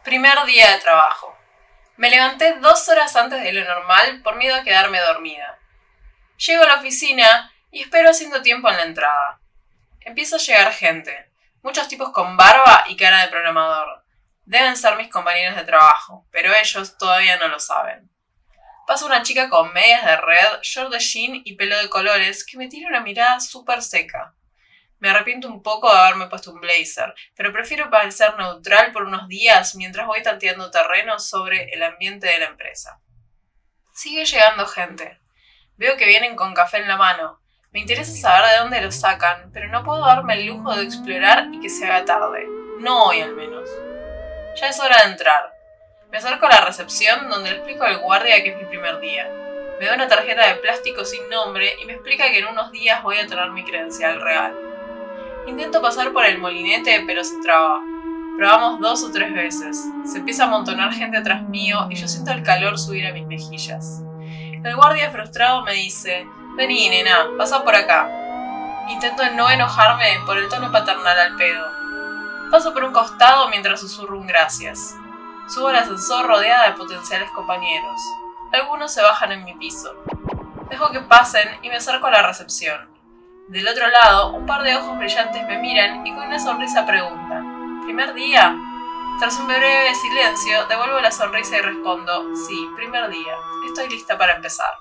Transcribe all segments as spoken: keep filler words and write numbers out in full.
Primer día de trabajo. Me levanté dos horas antes de lo normal por miedo a quedarme dormida. Llego a la oficina y espero haciendo tiempo en la entrada. Empieza a llegar gente, muchos tipos con barba y cara de programador. Deben ser mis compañeros de trabajo, pero ellos todavía no lo saben. Pasa una chica con medias de red, short de jean y pelo de colores que me tira una mirada súper seca. Me arrepiento un poco de haberme puesto un blazer, pero prefiero parecer neutral por unos días mientras voy tanteando terreno sobre el ambiente de la empresa. Sigue llegando gente. Veo que vienen con café en la mano. Me interesa saber de dónde lo sacan, pero no puedo darme el lujo de explorar y que se haga tarde. No hoy al menos. Ya es hora de entrar. Me acerco a la recepción donde le explico al guardia que es mi primer día. Me da una tarjeta de plástico sin nombre y me explica que en unos días voy a tener mi credencial real. Intento pasar por el molinete, pero se traba. Probamos dos o tres veces. Se empieza a amontonar gente atrás mío y yo siento el calor subir a mis mejillas. El guardia frustrado me dice: «Vení, nena, pasa por acá». Intento no enojarme por el tono paternal al pedo. Paso por un costado mientras susurro un gracias. Subo al ascensor rodeada de potenciales compañeros. Algunos se bajan en mi piso. Dejo que pasen y me acerco a la recepción. Del otro lado, un par de ojos brillantes me miran y con una sonrisa preguntan: ¿primer día? Tras un breve silencio, devuelvo la sonrisa y respondo: sí, primer día. Estoy lista para empezar.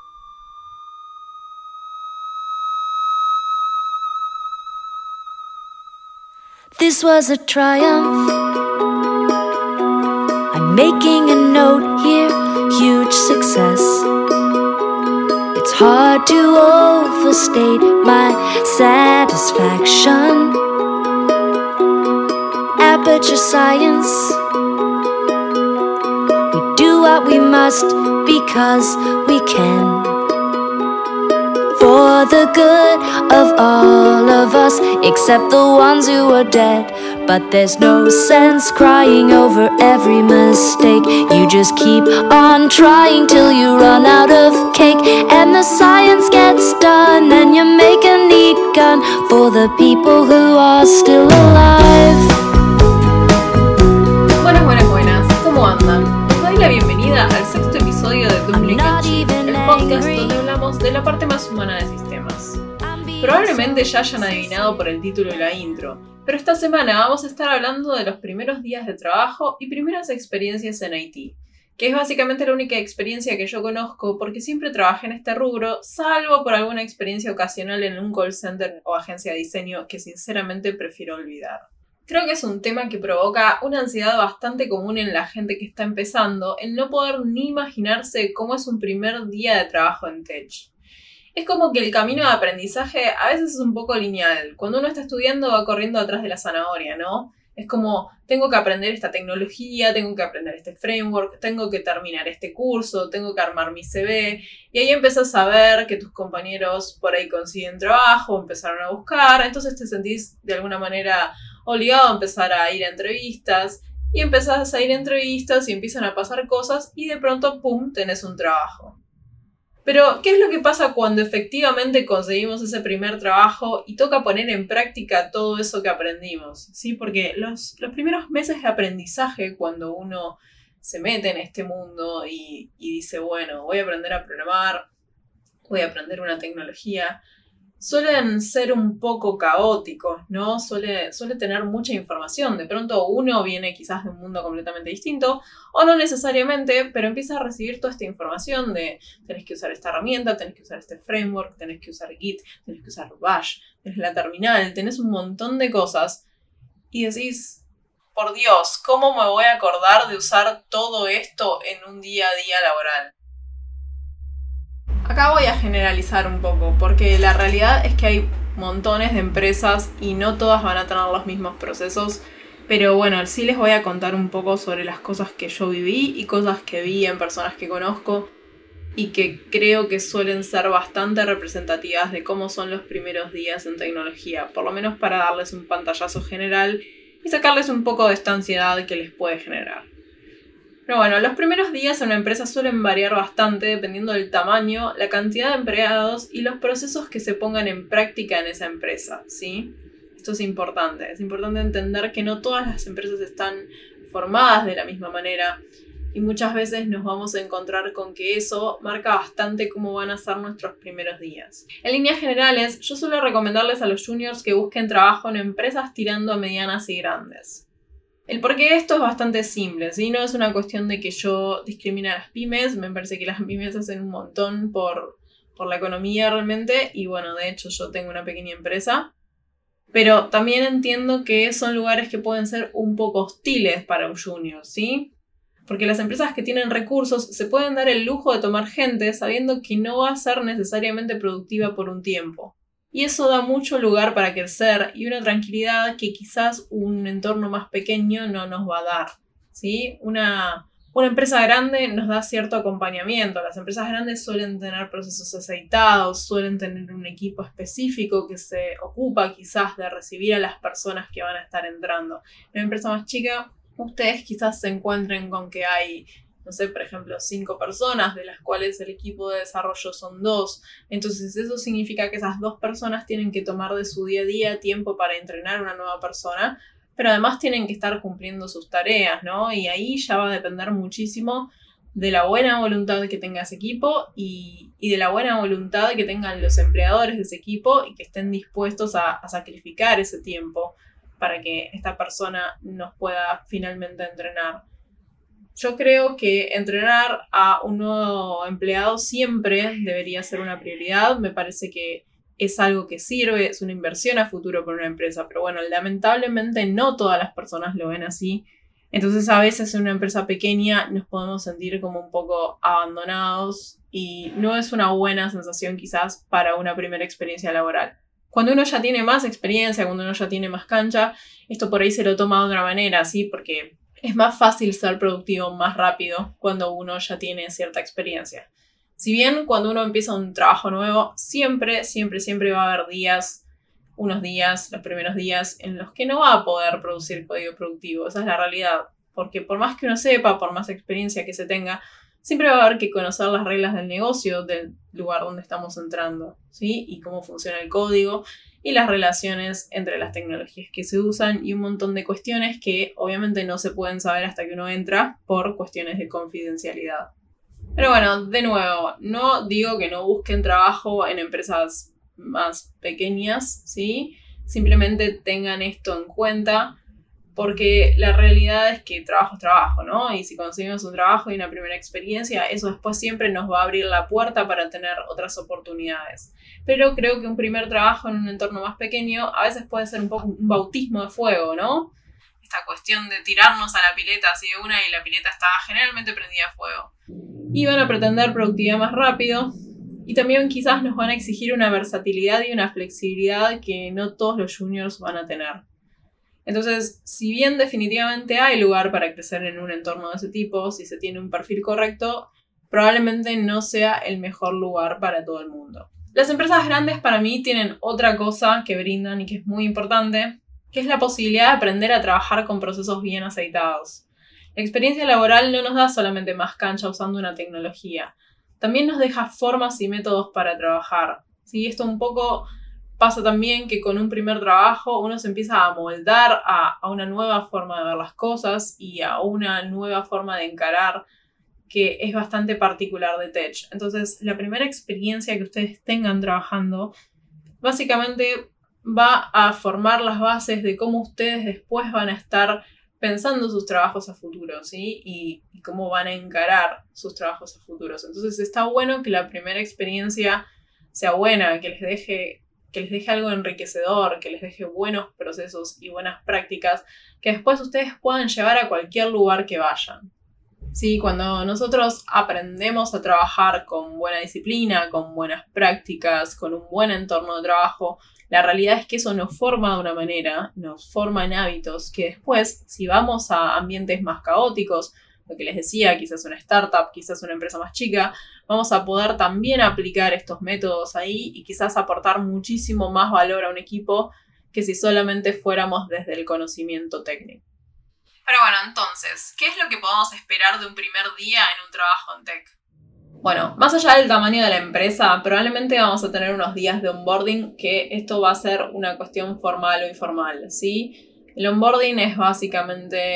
This was a triumph. I'm making a note here, huge success. It's hard to overstate my satisfaction. Aperture science. We do what we must because we can. For the good of all of us, except the ones who are dead. But there's no sense crying over every mistake. You just keep on trying till you run out of cake. And the science gets done and you make a neat gun for the people who are still alive. Buenas, buenas, buenas. ¿Cómo andan? Les doy la bienvenida al sexto episodio de Duplicate, el podcast donde hablamos de la parte más humana de sistemas. Probablemente ya hayan adivinado por el título y la intro, pero esta semana vamos a estar hablando de los primeros días de trabajo y primeras experiencias en I T, que es básicamente la única experiencia que yo conozco porque siempre trabajé en este rubro, salvo por alguna experiencia ocasional en un call center o agencia de diseño que sinceramente prefiero olvidar. Creo que es un tema que provoca una ansiedad bastante común en la gente que está empezando, el no poder ni imaginarse cómo es un primer día de trabajo en tech. Es como que el camino de aprendizaje a veces es un poco lineal. Cuando uno está estudiando va corriendo atrás de la zanahoria, ¿no? Es como, tengo que aprender esta tecnología, tengo que aprender este framework, tengo que terminar este curso, tengo que armar mi C V. Y ahí empezás a ver que tus compañeros por ahí consiguen trabajo, empezaron a buscar, entonces te sentís de alguna manera obligado a empezar a ir a entrevistas. Y empezás a ir a entrevistas y empiezan a pasar cosas y de pronto, ¡pum!, tenés un trabajo. Pero, ¿qué es lo que pasa cuando efectivamente conseguimos ese primer trabajo y toca poner en práctica todo eso que aprendimos? ¿Sí? Porque los, los primeros meses de aprendizaje, cuando uno se mete en este mundo y, y dice, bueno, voy a aprender a programar, voy a aprender una tecnología, suelen ser un poco caóticos, ¿no? Suele, suele tener mucha información. De pronto uno viene quizás de un mundo completamente distinto, o no necesariamente, pero empieza a recibir toda esta información de tenés que usar esta herramienta, tenés que usar este framework, tenés que usar Git, tenés que usar Bash, tenés la terminal, tenés un montón de cosas, y decís, por Dios, ¿cómo me voy a acordar de usar todo esto en un día a día laboral? Acá voy a generalizar un poco, porque la realidad es que hay montones de empresas y no todas van a tener los mismos procesos, pero bueno, sí les voy a contar un poco sobre las cosas que yo viví y cosas que vi en personas que conozco y que creo que suelen ser bastante representativas de cómo son los primeros días en tecnología, por lo menos para darles un pantallazo general y sacarles un poco de esta ansiedad que les puede generar. Pero bueno, los primeros días en una empresa suelen variar bastante dependiendo del tamaño, la cantidad de empleados y los procesos que se pongan en práctica en esa empresa, ¿sí? Esto es importante, es importante entender que no todas las empresas están formadas de la misma manera. Y muchas veces nos vamos a encontrar con que eso marca bastante cómo van a ser nuestros primeros días. En líneas generales, yo suelo recomendarles a los juniors que busquen trabajo en empresas tirando a medianas y grandes. El porqué de esto es bastante simple, ¿sí? No es una cuestión de que yo discrimine a las pymes, me parece que las pymes hacen un montón por, por la economía realmente, y bueno, de hecho yo tengo una pequeña empresa. Pero también entiendo que son lugares que pueden ser un poco hostiles para un junior, ¿sí? Porque las empresas que tienen recursos se pueden dar el lujo de tomar gente sabiendo que no va a ser necesariamente productiva por un tiempo. Y eso da mucho lugar para crecer y una tranquilidad que quizás un entorno más pequeño no nos va a dar, ¿sí? Una, una empresa grande nos da cierto acompañamiento. Las empresas grandes suelen tener procesos aceitados, suelen tener un equipo específico que se ocupa quizás de recibir a las personas que van a estar entrando. En una empresa más chica, ustedes quizás se encuentren con que hay, no sé, por ejemplo, cinco personas, de las cuales el equipo de desarrollo son dos. Entonces eso significa que esas dos personas tienen que tomar de su día a día tiempo para entrenar a una nueva persona, pero además tienen que estar cumpliendo sus tareas, ¿no? Y ahí ya va a depender muchísimo de la buena voluntad que tenga ese equipo y, y de la buena voluntad que tengan los empleadores de ese equipo y que estén dispuestos a, a sacrificar ese tiempo para que esta persona nos pueda finalmente entrenar. Yo creo que entrenar a un nuevo empleado siempre debería ser una prioridad. Me parece que es algo que sirve, es una inversión a futuro para una empresa. Pero bueno, lamentablemente no todas las personas lo ven así. Entonces a veces en una empresa pequeña nos podemos sentir como un poco abandonados y no es una buena sensación quizás para una primera experiencia laboral. Cuando uno ya tiene más experiencia, cuando uno ya tiene más cancha, esto por ahí se lo toma de otra manera, ¿sí? Porque es más fácil ser productivo más rápido cuando uno ya tiene cierta experiencia. Si bien cuando uno empieza un trabajo nuevo, siempre, siempre, siempre va a haber días, unos días, los primeros días, en los que no va a poder producir código productivo. Esa es la realidad. Porque por más que uno sepa, por más experiencia que se tenga, siempre va a haber que conocer las reglas del negocio, del lugar donde estamos entrando, ¿sí? Y cómo funciona el código y las relaciones entre las tecnologías que se usan y un montón de cuestiones que obviamente no se pueden saber hasta que uno entra por cuestiones de confidencialidad. Pero bueno, de nuevo, no digo que no busquen trabajo en empresas más pequeñas, ¿sí? Simplemente tengan esto en cuenta. Porque la realidad es que trabajo es trabajo, ¿no? Y si conseguimos un trabajo y una primera experiencia, eso después siempre nos va a abrir la puerta para tener otras oportunidades. Pero creo que un primer trabajo en un entorno más pequeño a veces puede ser un poco un bautismo de fuego, ¿no? Esta cuestión de tirarnos a la pileta así de una y la pileta está generalmente prendida a fuego. Y van a pretender productividad más rápido y también quizás nos van a exigir una versatilidad y una flexibilidad que no todos los juniors van a tener. Entonces, si bien definitivamente hay lugar para crecer en un entorno de ese tipo, si se tiene un perfil correcto, probablemente no sea el mejor lugar para todo el mundo. Las empresas grandes para mí tienen otra cosa que brindan y que es muy importante, que es la posibilidad de aprender a trabajar con procesos bien aceitados. La experiencia laboral no nos da solamente más cancha usando una tecnología, también nos deja formas y métodos para trabajar. ¿Sí? Esto un poco pasa también que con un primer trabajo uno se empieza a moldar a, a una nueva forma de ver las cosas y a una nueva forma de encarar que es bastante particular de Tech. Entonces, la primera experiencia que ustedes tengan trabajando básicamente va a formar las bases de cómo ustedes después van a estar pensando sus trabajos a futuro, ¿sí? Y, y cómo van a encarar sus trabajos a futuros. Entonces, está bueno que la primera experiencia sea buena, que les deje... que les deje algo enriquecedor, que les deje buenos procesos y buenas prácticas que después ustedes puedan llevar a cualquier lugar que vayan. Sí, cuando nosotros aprendemos a trabajar con buena disciplina, con buenas prácticas, con un buen entorno de trabajo, la realidad es que eso nos forma de una manera, nos forma en hábitos que después, si vamos a ambientes más caóticos, lo que les decía, quizás una startup, quizás una empresa más chica, vamos a poder también aplicar estos métodos ahí y quizás aportar muchísimo más valor a un equipo que si solamente fuéramos desde el conocimiento técnico. Pero bueno, entonces, ¿qué es lo que podemos esperar de un primer día en un trabajo en tech? Bueno, más allá del tamaño de la empresa, probablemente vamos a tener unos días de onboarding, que esto va a ser una cuestión formal o informal, ¿sí? El onboarding es básicamente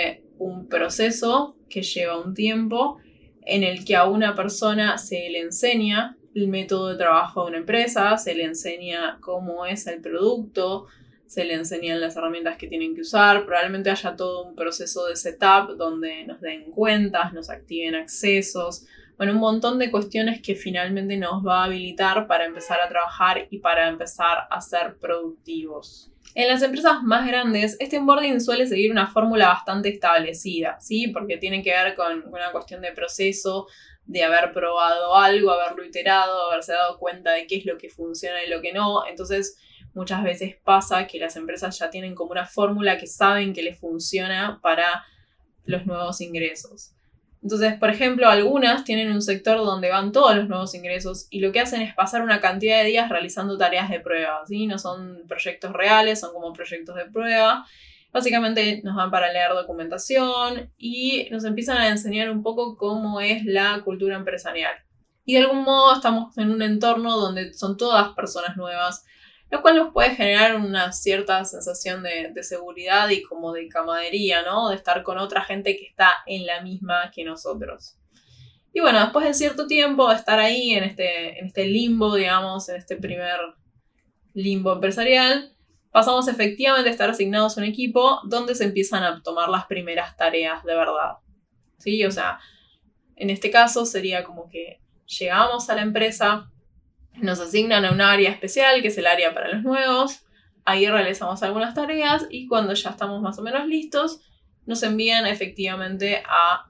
un proceso que lleva un tiempo en el que a una persona se le enseña el método de trabajo de una empresa, se le enseña cómo es el producto, se le enseñan las herramientas que tienen que usar, probablemente haya todo un proceso de setup donde nos den cuentas, nos activen accesos, bueno, un montón de cuestiones que finalmente nos va a habilitar para empezar a trabajar y para empezar a ser productivos. En las empresas más grandes, este onboarding suele seguir una fórmula bastante establecida, ¿sí? Porque tiene que ver con una cuestión de proceso, de haber probado algo, haberlo iterado, haberse dado cuenta de qué es lo que funciona y lo que no. Entonces, muchas veces pasa que las empresas ya tienen como una fórmula que saben que les funciona para los nuevos ingresos. Entonces, por ejemplo, algunas tienen un sector donde van todos los nuevos ingresos y lo que hacen es pasar una cantidad de días realizando tareas de prueba, ¿sí? No son proyectos reales, son como proyectos de prueba. Básicamente nos dan para leer documentación y nos empiezan a enseñar un poco cómo es la cultura empresarial. Y de algún modo estamos en un entorno donde son todas personas nuevas, lo cual nos puede generar una cierta sensación de, de seguridad y como de camaradería, ¿no? De estar con otra gente que está en la misma que nosotros. Y bueno, después de cierto tiempo de estar ahí en este, en este limbo, digamos, en este primer limbo empresarial, pasamos efectivamente a estar asignados a un equipo donde se empiezan a tomar las primeras tareas de verdad. ¿Sí? O sea, en este caso sería como que llegamos a la empresa, nos asignan a un área especial, que es el área para los nuevos. Ahí realizamos algunas tareas y cuando ya estamos más o menos listos, nos envían efectivamente a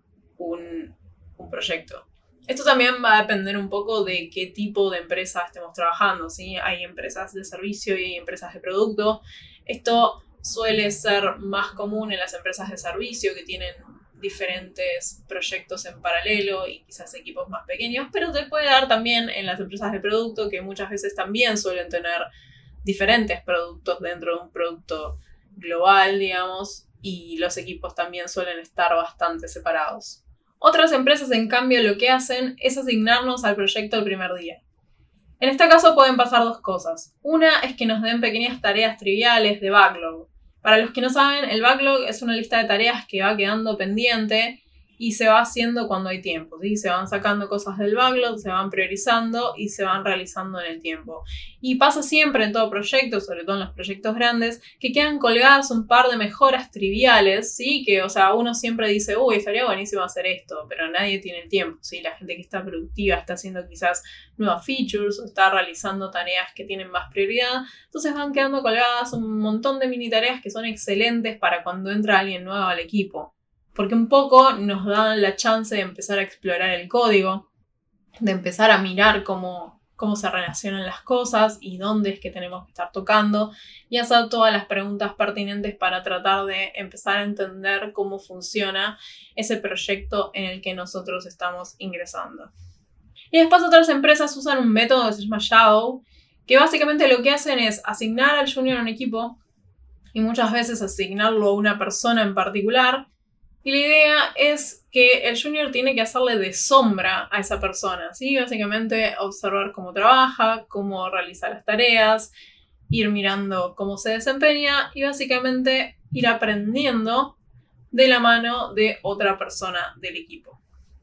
un, un proyecto. Esto también va a depender un poco de qué tipo de empresa estemos trabajando, ¿sí? Hay empresas de servicio y hay empresas de producto. Esto suele ser más común en las empresas de servicio que tienen diferentes proyectos en paralelo y quizás equipos más pequeños, pero te puede dar también en las empresas de producto que muchas veces también suelen tener diferentes productos dentro de un producto global, digamos, y los equipos también suelen estar bastante separados. Otras empresas, en cambio, lo que hacen es asignarnos al proyecto el primer día. En este caso pueden pasar dos cosas. Una es que nos den pequeñas tareas triviales de backlog. Para los que no saben, el backlog es una lista de tareas que va quedando pendiente y se va haciendo cuando hay tiempo, ¿sí? Se van sacando cosas del backlog, se van priorizando y se van realizando en el tiempo. Y pasa siempre en todo proyecto, sobre todo en los proyectos grandes, que quedan colgadas un par de mejoras triviales, ¿sí? Que, o sea, uno siempre dice, uy, estaría buenísimo hacer esto, pero nadie tiene el tiempo, ¿sí? La gente que está productiva está haciendo quizás nuevas features o está realizando tareas que tienen más prioridad. Entonces van quedando colgadas un montón de mini tareas que son excelentes para cuando entra alguien nuevo al equipo. Porque un poco nos dan la chance de empezar a explorar el código, de empezar a mirar cómo, cómo se relacionan las cosas y dónde es que tenemos que estar tocando y hacer todas las preguntas pertinentes para tratar de empezar a entender cómo funciona ese proyecto en el que nosotros estamos ingresando. Y después otras empresas usan un método que se llama Shadow, que básicamente lo que hacen es asignar al junior a un equipo y muchas veces asignarlo a una persona en particular. Y la idea es que el junior tiene que hacerle de sombra a esa persona, ¿sí? Básicamente observar cómo trabaja, cómo realiza las tareas, ir mirando cómo se desempeña y básicamente ir aprendiendo de la mano de otra persona del equipo.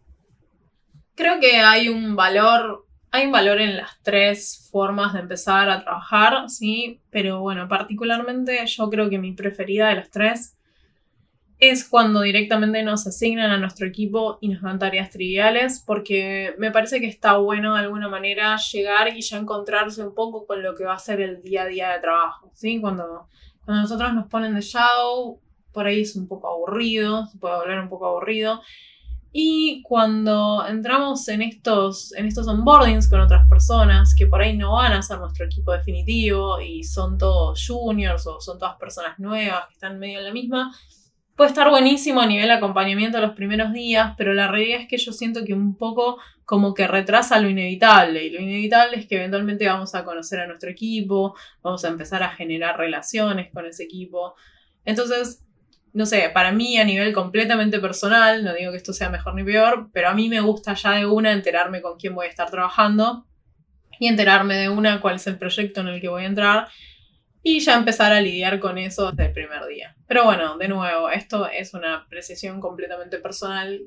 Creo que hay un valor, hay un valor en las tres formas de empezar a trabajar, ¿sí? Pero bueno, particularmente yo creo que mi preferida de las tres es cuando directamente nos asignan a nuestro equipo y nos dan tareas triviales, porque me parece que está bueno de alguna manera llegar y ya encontrarse un poco con lo que va a ser el día a día de trabajo, ¿sí? Cuando, cuando nosotros nos ponen de shadow, por ahí es un poco aburrido, se puede volver un poco aburrido. Y cuando entramos en estos, en estos onboardings con otras personas que por ahí no van a ser nuestro equipo definitivo y son todos juniors o son todas personas nuevas que están medio en la misma, puede estar buenísimo a nivel acompañamiento los primeros días, pero la realidad es que yo siento que un poco como que retrasa lo inevitable. Y lo inevitable es que eventualmente vamos a conocer a nuestro equipo, vamos a empezar a generar relaciones con ese equipo. Entonces, no sé, para mí a nivel completamente personal, no digo que esto sea mejor ni peor, pero a mí me gusta ya de una enterarme con quién voy a estar trabajando y enterarme de una cuál es el proyecto en el que voy a entrar. y ya empezar a lidiar con eso desde el primer día. Pero bueno, de nuevo, esto es una apreciación completamente personal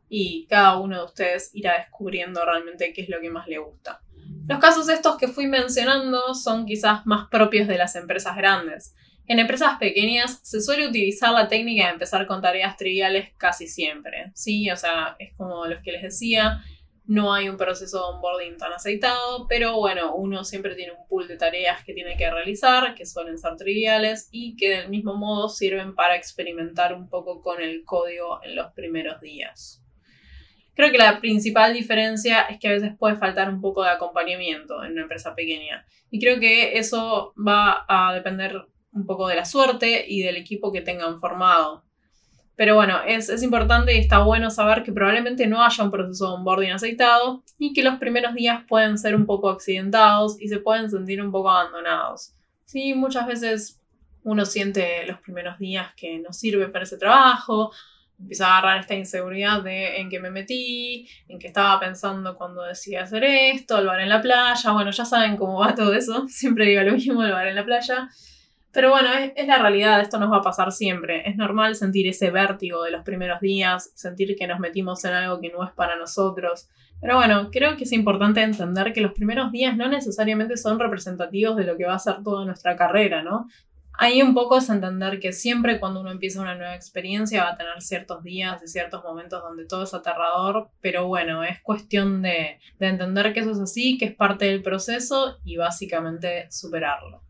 y cada uno de ustedes irá descubriendo realmente qué es lo que más le gusta. Los casos estos que fui mencionando son quizás más propios de las empresas grandes. En empresas pequeñas se suele utilizar la técnica de empezar con tareas triviales casi siempre, ¿sí? O sea, es como los que les decía, no hay un proceso de onboarding tan aceitado, pero bueno, uno siempre tiene un pool de tareas que tiene que realizar, que suelen ser triviales y que del mismo modo sirven para experimentar un poco con el código en los primeros días. Creo que la principal diferencia es que a veces puede faltar un poco de acompañamiento en una empresa pequeña. Y creo que eso va a depender un poco de la suerte y del equipo que tengan formado. Pero bueno, es, es importante y está bueno saber que probablemente no haya un proceso de onboarding aceitado y que los primeros días pueden ser un poco accidentados y se pueden sentir un poco abandonados. Sí, muchas veces uno siente los primeros días que no sirve para ese trabajo, empieza a agarrar esta inseguridad de en qué me metí, en qué estaba pensando cuando decidí hacer esto, el bar en la playa. Bueno, ya saben cómo va todo eso, siempre digo lo mismo, el bar en la playa. Pero bueno, es, es la realidad, esto nos va a pasar siempre. Es normal sentir ese vértigo de los primeros días, sentir que nos metimos en algo que no es para nosotros. Pero bueno, creo que es importante entender que los primeros días no necesariamente son representativos de lo que va a ser toda nuestra carrera, ¿no? Ahí un poco es entender que siempre cuando uno empieza una nueva experiencia va a tener ciertos días y ciertos momentos donde todo es aterrador, pero bueno, es cuestión de, de entender que eso es así, que es parte del proceso y básicamente superarlo.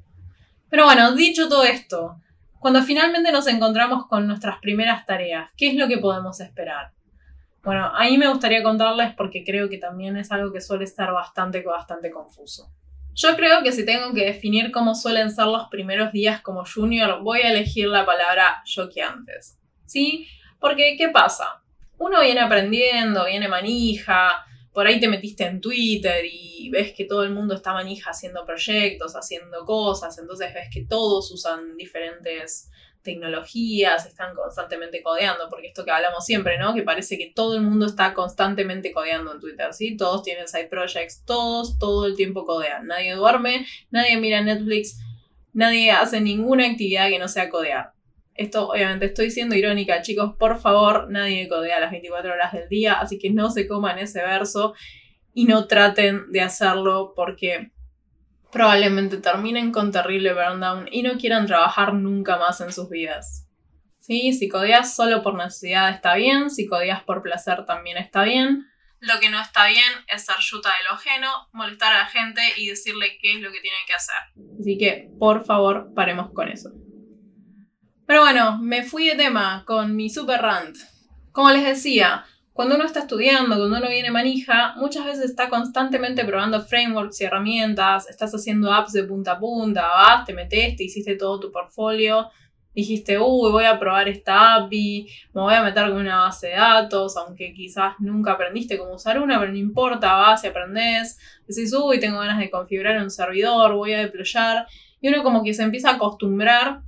Pero bueno, dicho todo esto, cuando finalmente nos encontramos con nuestras primeras tareas, ¿qué es lo que podemos esperar? Bueno, ahí me gustaría contarles porque creo que también es algo que suele estar bastante, bastante confuso. Yo creo que si tengo que definir cómo suelen ser los primeros días como junior, voy a elegir la palabra choqueantes, ¿sí? Porque, ¿qué pasa? Uno viene aprendiendo, viene manija, por ahí te metiste en Twitter y ves que todo el mundo está manija haciendo proyectos, haciendo cosas, entonces ves que todos usan diferentes tecnologías, están constantemente codeando, porque esto que hablamos siempre, ¿no? Que parece que todo el mundo está constantemente codeando en Twitter, ¿sí? Todos tienen side projects, todos, todo el tiempo codean. Nadie duerme, nadie mira Netflix, nadie hace ninguna actividad que no sea codear. Esto obviamente estoy siendo irónica, chicos, por favor, nadie codea las veinticuatro horas del día, así que no se coman ese verso y no traten de hacerlo porque probablemente terminen con terrible burndown y no quieran trabajar nunca más en sus vidas. ¿Sí? Si codeas solo por necesidad está bien, si codeas por placer también está bien. Lo que no está bien es ser yuta de lo ajeno, molestar a la gente y decirle qué es lo que tienen que hacer. Así que, por favor, paremos con eso. Pero bueno, me fui de tema con mi super rant. Como les decía, cuando uno está estudiando, cuando uno viene manija, muchas veces está constantemente probando frameworks y herramientas, estás haciendo apps de punta a punta, vas, te metes, te hiciste todo tu portfolio, dijiste, uy, voy a probar esta A P I, me voy a meter con una base de datos, aunque quizás nunca aprendiste cómo usar una, pero no importa, vas y aprendés, decís, uy, tengo ganas de configurar un servidor, voy a deployar, y uno como que se empieza a acostumbrar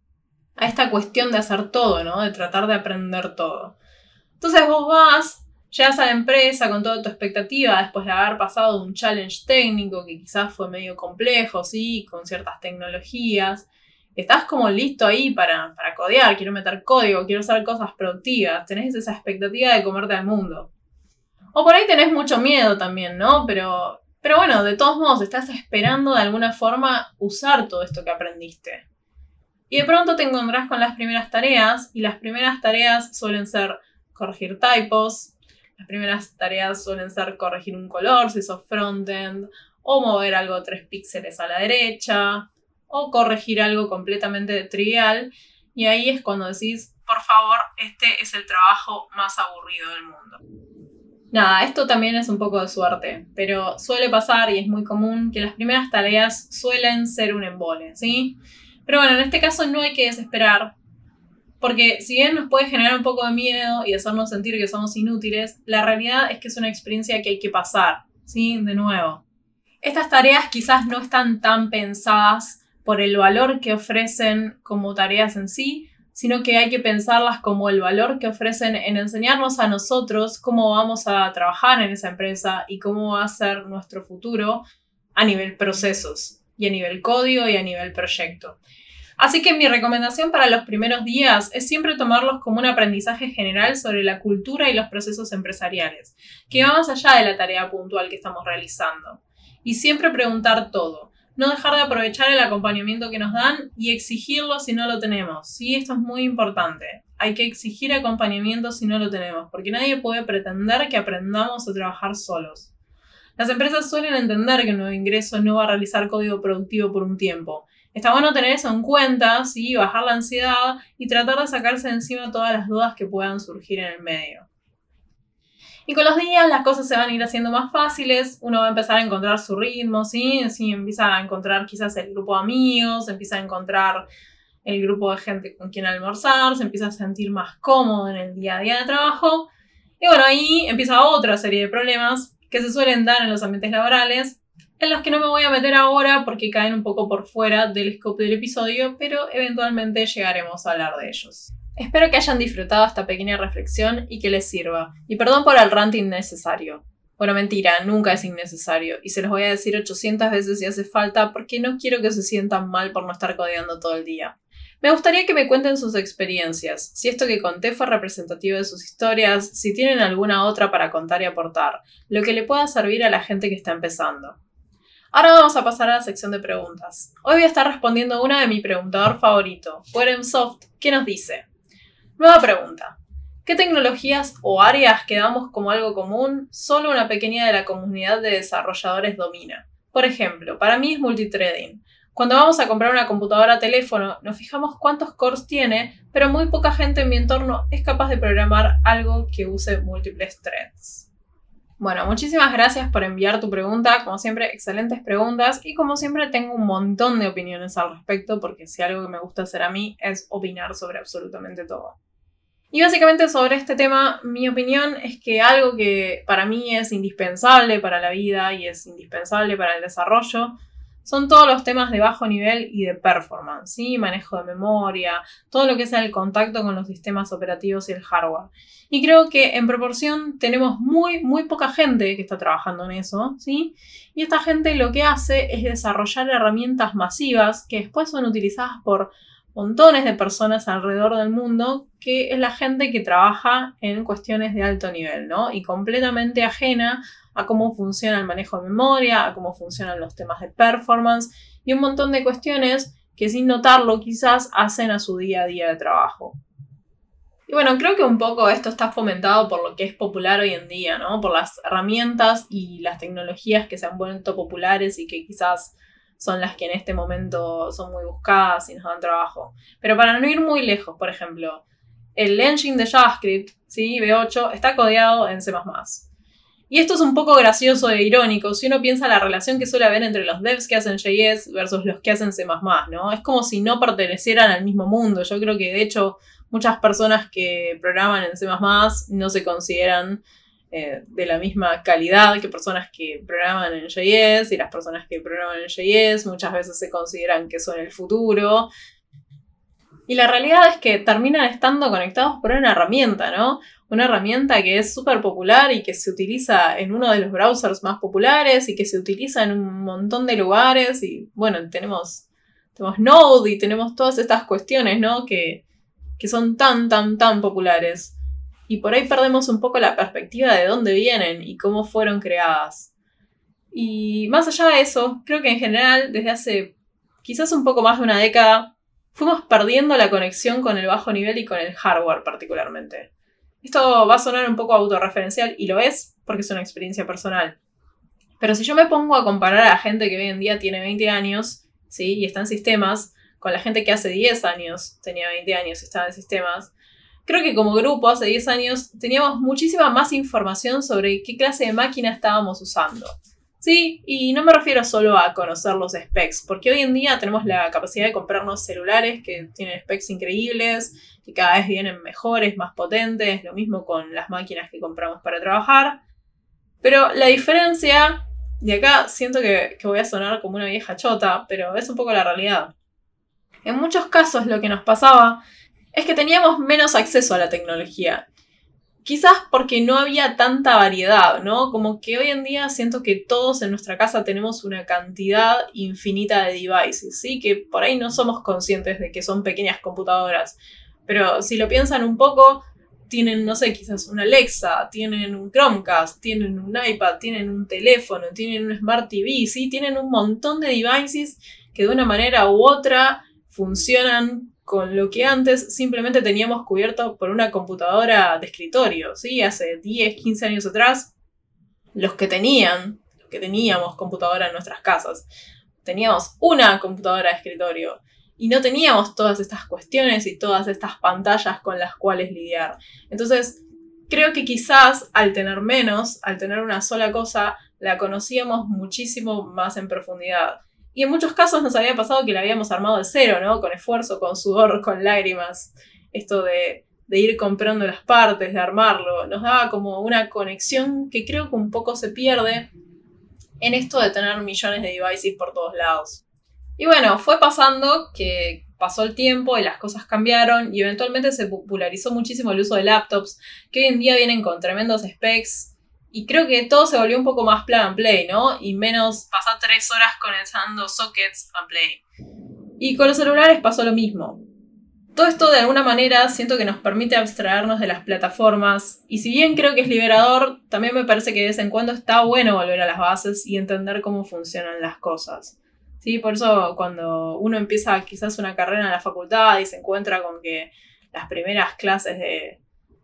a esta cuestión de hacer todo, ¿no? De tratar de aprender todo. Entonces vos vas, llegas a la empresa con toda tu expectativa después de haber pasado un challenge técnico que quizás fue medio complejo, sí, con ciertas tecnologías. Estás como listo ahí para, para codear, quiero meter código, quiero hacer cosas productivas, tenés esa expectativa de comerte al mundo. O por ahí tenés mucho miedo también, ¿no? Pero, pero bueno, de todos modos, estás esperando de alguna forma usar todo esto que aprendiste. Y de pronto te encontrás con las primeras tareas, y las primeras tareas suelen ser corregir typos, las primeras tareas suelen ser corregir un color si sos frontend, o mover algo tres píxeles a la derecha, o corregir algo completamente trivial, y ahí es cuando decís, por favor, este es el trabajo más aburrido del mundo. Nada, esto también es un poco de suerte, pero suele pasar y es muy común que las primeras tareas suelen ser un embole, ¿sí? Pero bueno, en este caso no hay que desesperar, porque si bien nos puede generar un poco de miedo y hacernos sentir que somos inútiles, la realidad es que es una experiencia que hay que pasar, ¿sí? De nuevo. Estas tareas quizás no están tan pensadas por el valor que ofrecen como tareas en sí, sino que hay que pensarlas como el valor que ofrecen en enseñarnos a nosotros cómo vamos a trabajar en esa empresa y cómo va a ser nuestro futuro a nivel procesos. y a nivel código y a nivel proyecto. Así que mi recomendación para los primeros días es siempre tomarlos como un aprendizaje general sobre la cultura y los procesos empresariales, que va más allá de la tarea puntual que estamos realizando. Y siempre preguntar todo, no dejar de aprovechar el acompañamiento que nos dan y exigirlo si no lo tenemos. Sí, esto es muy importante. Hay que exigir acompañamiento si no lo tenemos, porque nadie puede pretender que aprendamos a trabajar solos. Las empresas suelen entender que un nuevo ingreso no va a realizar código productivo por un tiempo. Está bueno tener eso en cuenta, ¿sí? Bajar la ansiedad y tratar de sacarse de encima todas las dudas que puedan surgir en el medio. Y con los días las cosas se van a ir haciendo más fáciles, uno va a empezar a encontrar su ritmo, ¿sí? Sí, empieza a encontrar quizás el grupo de amigos, empieza a encontrar el grupo de gente con quien almorzar, se empieza a sentir más cómodo en el día a día de trabajo. Y bueno, ahí empieza otra serie de problemas que se suelen dar en los ambientes laborales, en los que no me voy a meter ahora porque caen un poco por fuera del scope del episodio, pero eventualmente llegaremos a hablar de ellos. Espero que hayan disfrutado esta pequeña reflexión y que les sirva. Y perdón por el rant innecesario. Bueno, mentira, nunca es innecesario. Y se los voy a decir ochocientas veces si hace falta porque no quiero que se sientan mal por no estar codeando todo el día. Me gustaría que me cuenten sus experiencias, si esto que conté fue representativo de sus historias, si tienen alguna otra para contar y aportar, lo que le pueda servir a la gente que está empezando. Ahora vamos a pasar a la sección de preguntas. Hoy voy a estar respondiendo una de mi preguntador favorito, Weremsoft, que nos dice: nueva pregunta. ¿Qué tecnologías o áreas que damos como algo común solo una pequeña de la comunidad de desarrolladores domina? Por ejemplo, para mí es multithreading. Cuando vamos a comprar una computadora teléfono, nos fijamos cuántos cores tiene, pero muy poca gente en mi entorno es capaz de programar algo que use múltiples threads. Bueno, muchísimas gracias por enviar tu pregunta. Como siempre, excelentes preguntas. Y como siempre, tengo un montón de opiniones al respecto, porque si algo que me gusta hacer a mí es opinar sobre absolutamente todo. Y básicamente sobre este tema, mi opinión es que algo que para mí es indispensable para la vida y es indispensable para el desarrollo son todos los temas de bajo nivel y de performance, ¿sí? Manejo de memoria, todo lo que es el contacto con los sistemas operativos y el hardware. Y creo que en proporción tenemos muy, muy poca gente que está trabajando en eso, ¿sí? Y esta gente lo que hace es desarrollar herramientas masivas que después son utilizadas por montones de personas alrededor del mundo, que es la gente que trabaja en cuestiones de alto nivel, ¿no? Y completamente ajena a cómo funciona el manejo de memoria, a cómo funcionan los temas de performance y un montón de cuestiones que sin notarlo quizás hacen a su día a día de trabajo. Y bueno, creo que un poco esto está fomentado por lo que es popular hoy en día, ¿no? Por las herramientas y las tecnologías que se han vuelto populares y que quizás son las que en este momento son muy buscadas y nos dan trabajo. Pero para no ir muy lejos, por ejemplo, el engine de JavaScript, ¿sí? V ocho, está codeado en C más más. Y esto es un poco gracioso e irónico si uno piensa la relación que suele haber entre los devs que hacen J S versus los que hacen C más más, ¿no? Es como si no pertenecieran al mismo mundo. Yo creo que, de hecho, muchas personas que programan en C más más no se consideran eh, de la misma calidad que personas que programan en J S, y las personas que programan en J S muchas veces se consideran que son el futuro. Y la realidad es que terminan estando conectados por una herramienta, ¿no? Una herramienta que es súper popular y que se utiliza en uno de los browsers más populares y que se utiliza en un montón de lugares. Y bueno, tenemos, tenemos Node y tenemos todas estas cuestiones, ¿no? Que, que son tan, tan, tan populares. Y por ahí perdemos un poco la perspectiva de dónde vienen y cómo fueron creadas. Y más allá de eso, creo que en general, desde hace quizás un poco más de una década, fuimos perdiendo la conexión con el bajo nivel y con el hardware particularmente. Esto va a sonar un poco autorreferencial, y lo es, porque es una experiencia personal. Pero si yo me pongo a comparar a la gente que hoy en día tiene veinte años, ¿sí? Y está en sistemas, con la gente que hace diez años tenía veinte años y estaba en sistemas, creo que como grupo hace diez años teníamos muchísima más información sobre qué clase de máquina estábamos usando. Sí, y no me refiero solo a conocer los specs, porque hoy en día tenemos la capacidad de comprarnos celulares que tienen specs increíbles, que cada vez vienen mejores, más potentes, lo mismo con las máquinas que compramos para trabajar. Pero la diferencia, de acá siento que, que voy a sonar como una vieja chota, pero es un poco la realidad. En muchos casos lo que nos pasaba es que teníamos menos acceso a la tecnología. Quizás porque no había tanta variedad, ¿no? Como que hoy en día siento que todos en nuestra casa tenemos una cantidad infinita de devices, ¿sí? Que por ahí no somos conscientes de que son pequeñas computadoras. Pero si lo piensan un poco, tienen, no sé, quizás una Alexa, tienen un Chromecast, tienen un iPad, tienen un teléfono, tienen un Smart T V, ¿sí? Tienen un montón de devices que de una manera u otra funcionan con lo que antes simplemente teníamos cubierto por una computadora de escritorio, ¿sí? Hace diez, quince años atrás, los que tenían, los que teníamos computadora en nuestras casas, teníamos una computadora de escritorio y no teníamos todas estas cuestiones y todas estas pantallas con las cuales lidiar. Entonces, creo que quizás al tener menos, al tener una sola cosa, la conocíamos muchísimo más en profundidad. Y en muchos casos nos había pasado que la habíamos armado de cero, ¿no? Con esfuerzo, con sudor, con lágrimas. Esto de, de ir comprando las partes, de armarlo. Nos daba como una conexión que creo que un poco se pierde en esto de tener millones de devices por todos lados. Y bueno, fue pasando que pasó el tiempo y las cosas cambiaron y eventualmente se popularizó muchísimo el uso de laptops, que hoy en día vienen con tremendos specs. Y creo que todo se volvió un poco más plug and play, ¿no? Y menos pasar tres horas conectando sockets a play. Y con los celulares pasó lo mismo. Todo esto de alguna manera siento que nos permite abstraernos de las plataformas. Y si bien creo que es liberador, también me parece que de vez en cuando está bueno volver a las bases y entender cómo funcionan las cosas. Sí, por eso cuando uno empieza quizás una carrera en la facultad y se encuentra con que las primeras clases de...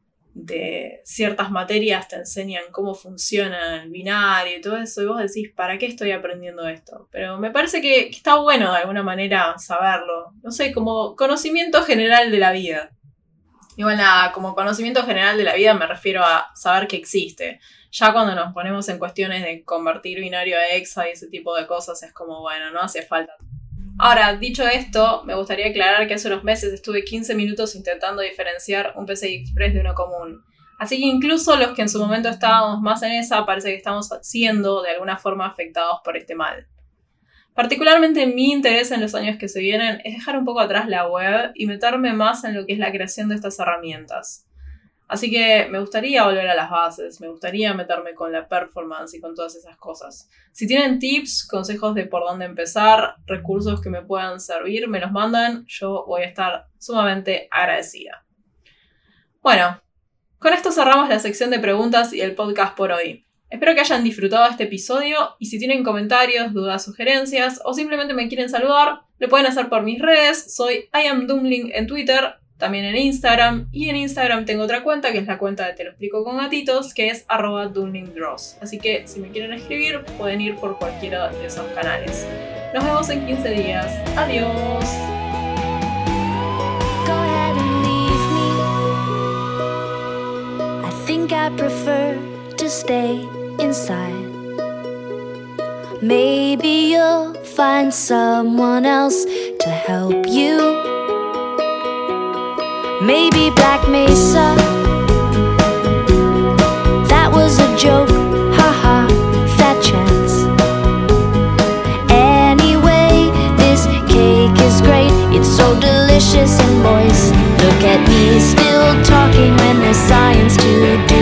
de ciertas materias te enseñan cómo funciona el binario y todo eso, y vos decís, ¿para qué estoy aprendiendo esto? Pero me parece que, que está bueno de alguna manera saberlo. No sé, como conocimiento general de la vida. Igual nada, como conocimiento general de la vida me refiero a saber que existe. Ya cuando nos ponemos en cuestiones de convertir binario a hexa y ese tipo de cosas, es como, bueno, no hace falta. Ahora, dicho esto, me gustaría aclarar que hace unos meses estuve quince minutos intentando diferenciar un P C I Express de uno común. Así que incluso los que en su momento estábamos más en esa, parece que estamos siendo de alguna forma afectados por este mal. Particularmente mi interés en los años que se vienen es dejar un poco atrás la web y meterme más en lo que es la creación de estas herramientas. Así que me gustaría volver a las bases, me gustaría meterme con la performance y con todas esas cosas. Si tienen tips, consejos de por dónde empezar, recursos que me puedan servir, me los mandan, yo voy a estar sumamente agradecida. Bueno, con esto cerramos la sección de preguntas y el podcast por hoy. Espero que hayan disfrutado este episodio y si tienen comentarios, dudas, sugerencias o simplemente me quieren saludar, lo pueden hacer por mis redes. Soy iamdumbling en Twitter, también en Instagram, y en Instagram tengo otra cuenta que es la cuenta de Te lo explico con gatitos, que es arroba dumblingdraws. Así que si me quieren escribir pueden ir por cualquiera de esos canales. Nos vemos en quince días. Adiós. Go ahead and leave me. I think I prefer to stay inside. Maybe you'll find someone else to help you. Maybe Black Mesa, that was a joke, haha, fat chance. Anyway, this cake is great, it's so delicious and moist. Look at me still talking when there's science to do.